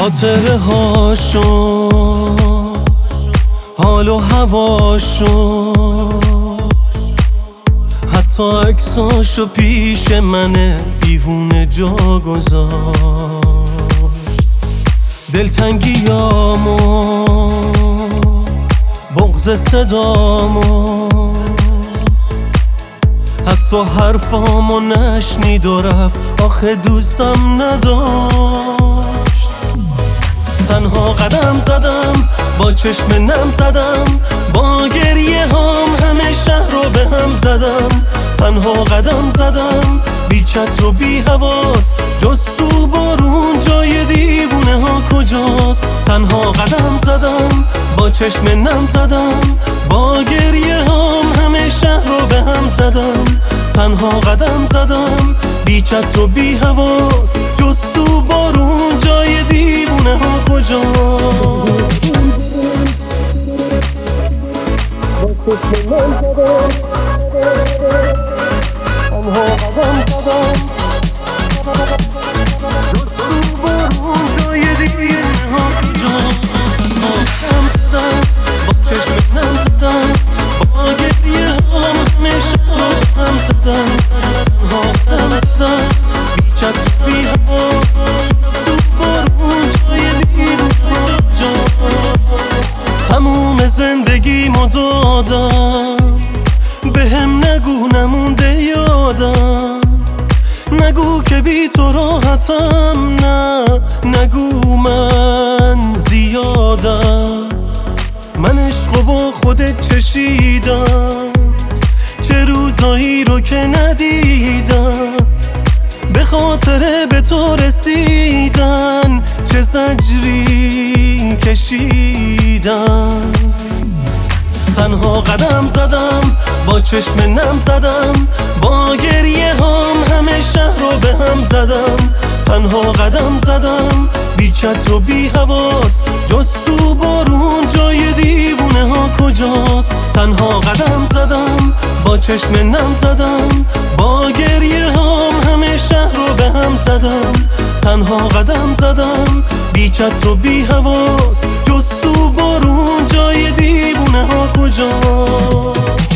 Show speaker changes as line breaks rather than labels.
خاطره هاشو، حال و هواشو، حتی عکساشو پیش من دیوونه جا گذاشت. دلتنگیامو، بغض صدامو، حتی حرفامو نشنید و رفت، آخه دوستم نداشت. تنها قدم زدم، با چشم نم زدم، با گریه هام همه شهر رو به هم زدم. تنها قدم زدم، بی چتر و بی حواس، جز تو بارون جای دیوونه ها کجاست. تنها قدم زدم، با چشم نم زدم، با گریه هام همه شهر رو به هم زدم. تنها قدم زدم، بی چتر و بی حواس، جز تو بارون جای دیوونه ها کجاست. تنها قدم زدم، جز تو بارون جای دیوونه ها کجاست. تنها قدم زدم، با چشم نم زدم، با گریه هام همه شهر رو به هم زدم. تنها قدم زدم، بی چتر و بی حواس، جز تو بارون جای دیوونه ها کجاست. تموم زندگیمو دادم، بهم نگو نمونده یادم، نگو که بی تو راحتم، نه نگو من زیادم. من عشقو با خودت چشیدم، چه روزایی رو که ندیدم، به خاطر به تو رسیدن چه زجری کشیدم. تنها قدم زدم، با چشم نم زدم، با گریه هام همه شهر رو به هم زدم. تنها قدم زدم، بی چتر و بی حواس، جز تو بارون جای دیوونه ها کجاست. تنها قدم زدم، با چشم نم زدم، با گریه هام همه شهر رو به هم زدم. تنها قدم زدم، بی چتر و بی حواس، جز تو بارون جای دیوونه ها کجاست.